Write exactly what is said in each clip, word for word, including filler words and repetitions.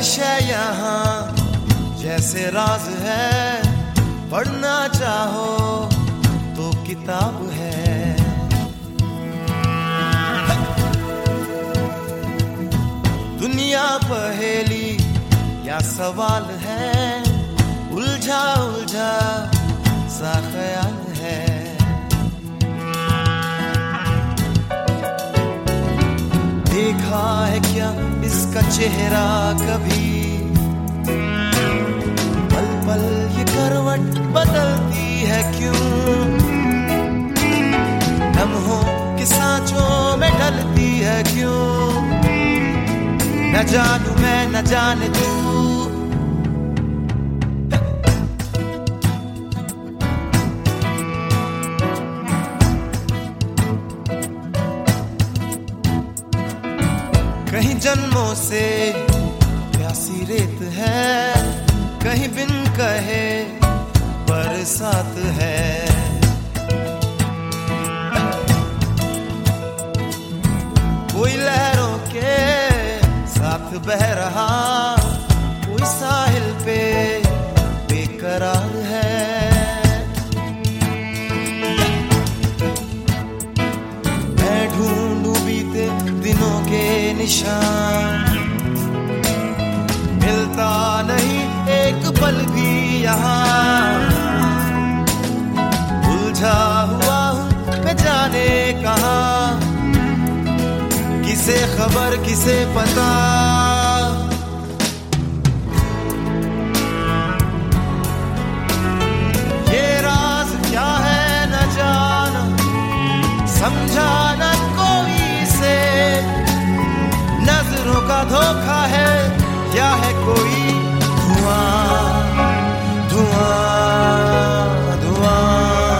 शय यहाँ जैसे राज है, पढ़ना चाहो तो किताब है। दुनिया पहेली या सवाल है, उलझा उलझा सा ख्याल है। देखा है क्या इसका चेहरा कभी, पल पल ये करवट बदलती है क्यों, लम्हों के सांचों में ढलती है क्यों, न जानू मैं न जाने तू। कहीं जन्मों से प्यासी रेत है, कहीं बिन कहे बरसात है। कोई लहरों के साथ बह रहा, कोई साहिल पे बेकरार है। मैं ढूंढूं बीते दिनों के निशान, मिलता नहीं एक पल भी यहाँ। उलझा हुआ हूँ मैं जाने कहाँ, किसे खबर किसे पता। ये राज क्या है न जाना, समझा न कोई से। नजरों का धोखा है, क्या है कोई धुआं धुआं धुआं।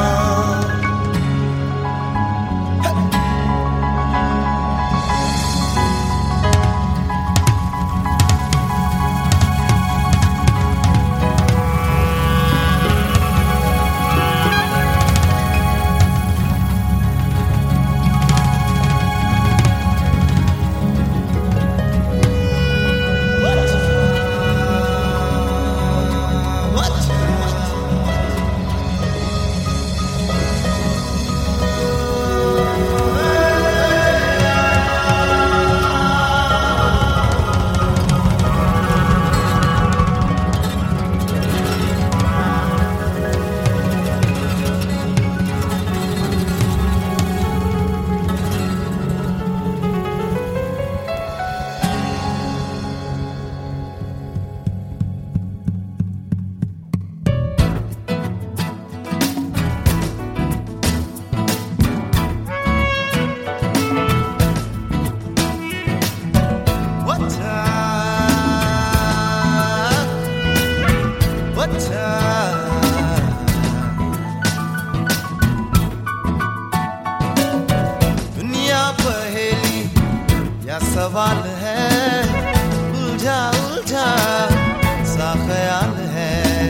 दुनिया पहेली या सवाल है, उलझा उलझा सा ख्याल है।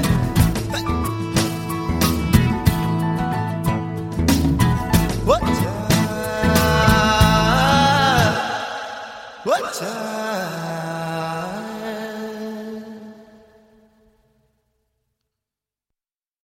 What's up? What's up?